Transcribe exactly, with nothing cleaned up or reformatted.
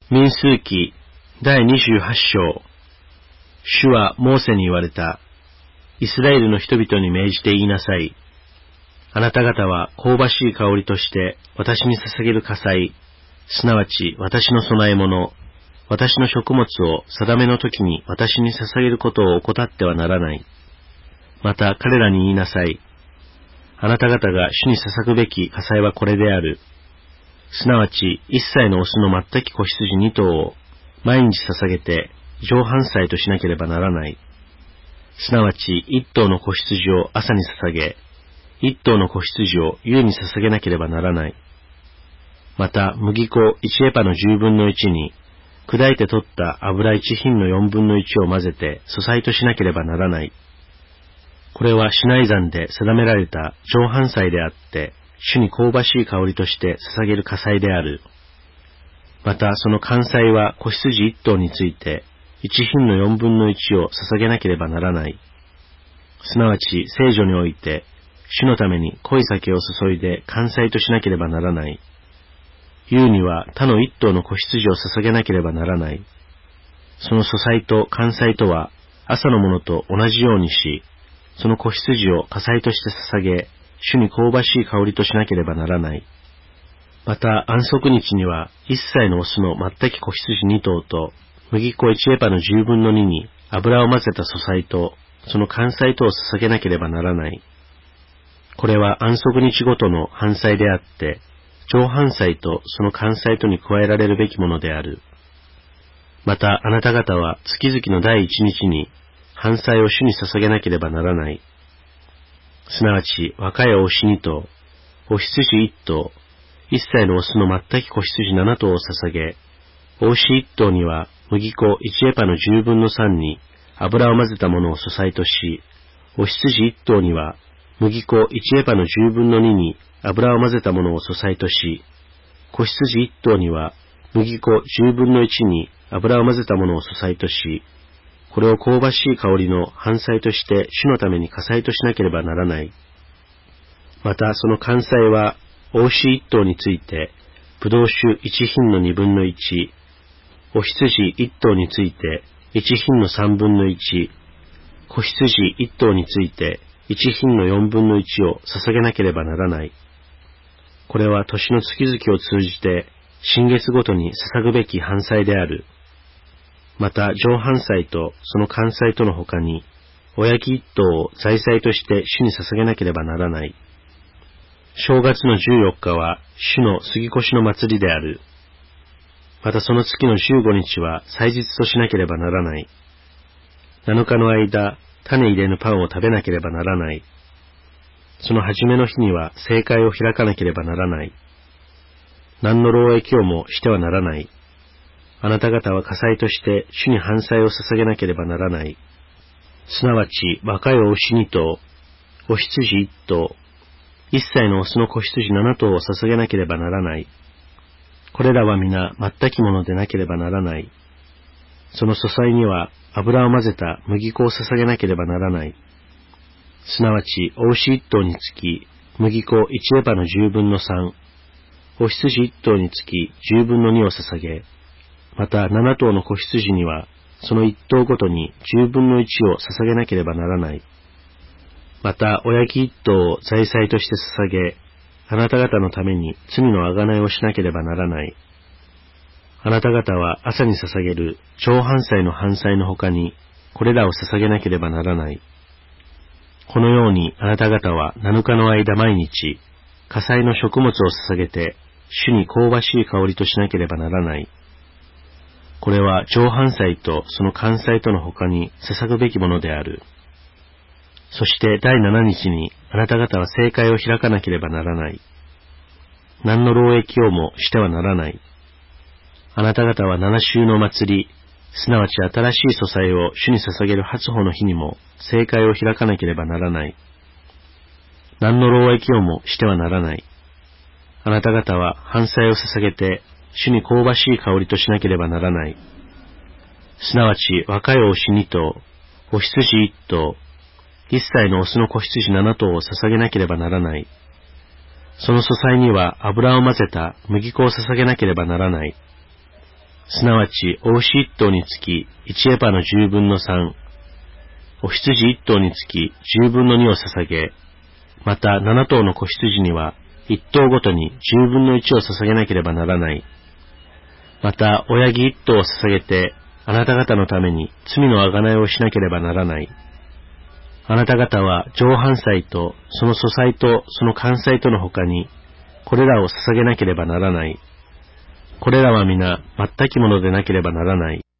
民数記だいにじゅうはち章。主はモーセに言われた。イスラエルの人々に命じて言いなさい。あなた方は香ばしい香りとして私に捧げる火祭、すなわち私の供え物、私の食物を定めの時に私に捧げることを怠ってはならない。また彼らに言いなさい。あなた方が主に捧ぐべき火祭はこれである。すなわち一切のオスの全き子羊二頭を毎日捧げて上半祭としなければならない。すなわち一頭の子羊を朝に捧げ、一頭の子羊を夕に捧げなければならない。また麦粉一エパの十分の一に、砕いて取った油一品の四分の一を混ぜて素祭としなければならない。これはシナイ山で定められた上半祭であって、主に香ばしい香りとして捧げる火祭である。またその燔祭は子羊一頭について、一品の四分の一を捧げなければならない。すなわち聖所において、主のために濃い酒を注いで燔祭としなければならない。夕には他の一頭の子羊を捧げなければならない。その素祭と燔祭とは朝のものと同じようにし、その子羊を火祭として捧げ、主に香ばしい香りとしなければならない。また安息日には一切のオスの全き子羊二頭と麦粉一エパの十分の二に油を混ぜた素祭とその燔祭とを捧げなければならない。これは安息日ごとの燔祭であって、上半祭とその燔祭とに加えられるべきものである。またあなた方は月々の第一日に燔祭を主に捧げなければならない。すなわち若いお牛二頭、お羊一頭、一切のオスの全き子羊七頭を捧げ、お牛一頭には麦粉一エパの十分の三に油を混ぜたものを素祭とし、お羊一頭には麦粉一エパの十分の二に油を混ぜたものを素祭とし、子羊一頭には麦粉十分の一に油を混ぜたものを素祭とし、これを香ばしい香りの燔祭として主のために火祭としなければならない。またその燔祭は、お牛一頭について、ブドウ酒一品の二分の一、お羊一頭について、一品の三分の一、子羊一頭について、一品の四分の一を捧げなければならない。これは年の月々を通じて、新月ごとに捧ぐべき燔祭である。また上半祭とその燔祭とのほかに、お焼き一頭を財祭として主に捧げなければならない。正月の十四日は主の杉越の祭りである。またその月の十五日は祭日としなければならない。七日の間、種入れぬパンを食べなければならない。その初めの日には聖会を開かなければならない。何の労役をもしてはならない。あなた方は火祭として主に燔祭を捧げなければならない。すなわち若いお牛二頭、お羊一頭、一切のオスの子羊七頭を捧げなければならない。これらは皆全きものでなければならない。その素祭には油を混ぜた麦粉を捧げなければならない。すなわちお牛一頭につき麦粉一エパの十分の三、お羊一頭につき十分の二を捧げ、また七頭の子羊にはその一頭ごとに十分の一を捧げなければならない。またお焼き一頭を財祭として捧げ、あなた方のために罪の贖いをしなければならない。あなた方は朝に捧げる上半祭の燔祭のほかにこれらを捧げなければならない。このようにあなた方は七日の間毎日火祭の食物を捧げて主に香ばしい香りとしなければならない。これは上半祭とその燔祭とのほかに捧ぐべきものである。そして第七日にあなた方は聖会を開かなければならない。何の労役をもしてはならない。あなた方は七週の祭り、すなわち新しい素祭を主に捧げる初穂の日にも聖会を開かなければならない。何の労役をもしてはならない。あなた方は燔祭を捧げて主に香ばしい香りとしなければならない。すなわち若いお牛二頭、お羊一頭、一切のオスの子羊七頭を捧げなければならない。その素祭には油を混ぜた麦粉を捧げなければならない。 すなわち、お牛一頭につき一エパの十分の三、お羊一頭につき十分の二を捧げ、また七頭の子羊には一頭ごとに十分の一を捧げなければならない。また、親木一頭を捧げて、あなた方のために罪の贖いをしなければならない。あなた方は上半祭とその素祭とその関祭との他に、これらを捧げなければならない。これらは皆全きものでなければならない。